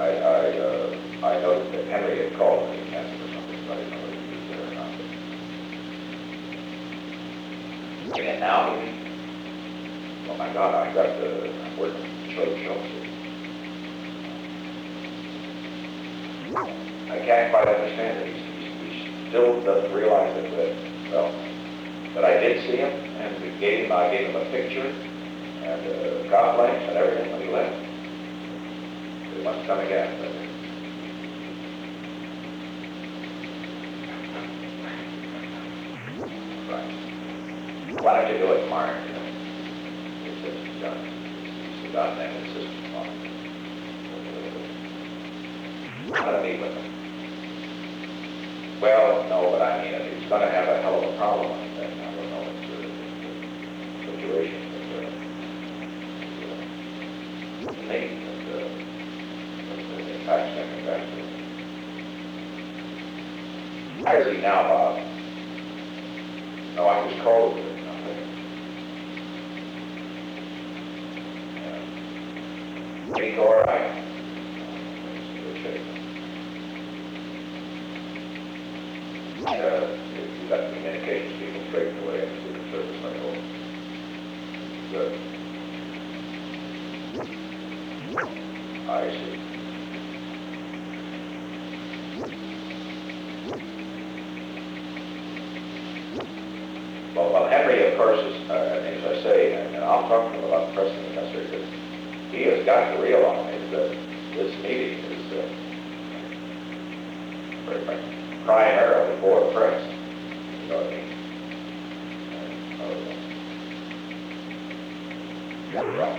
I noticed that Henry had called me and asked for something, but I didn't know whether he was there or not. And now, oh my God, I got the word show. I can't quite understand it. He still doesn't realize it, but I did see him, and I gave him a picture, and golf links and everything when he left. He must come again. Right. Why don't you do it, Mark? It's done. It's a done thing. It's just I'm going to meet with him. Well, no, but I mean, he's going to have a hell of a problem with that. I don't know. It's a situation that me that impacts him investors. How is he now, Bob? No, I was cold. He's all right. You got communications people straightened away and Secret Service, I hope. Good. I see. Well, Henry, of course, is, as I say, and I'll talk to him about pressing the necessary, because he has got to realize that this meeting is crying error before the press. You know what I mean? You're right.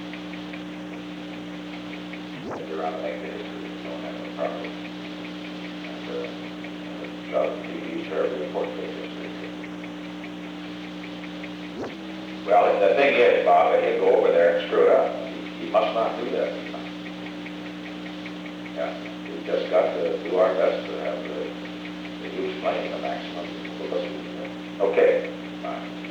You're on the make the history. You don't have no problem. And TV's terribly important to history. Well, the thing is, Bob, that he'll go over there and screw it up. He must not do that. Yeah, we've just got to do our best to have the use money the maximum. Okay, bye.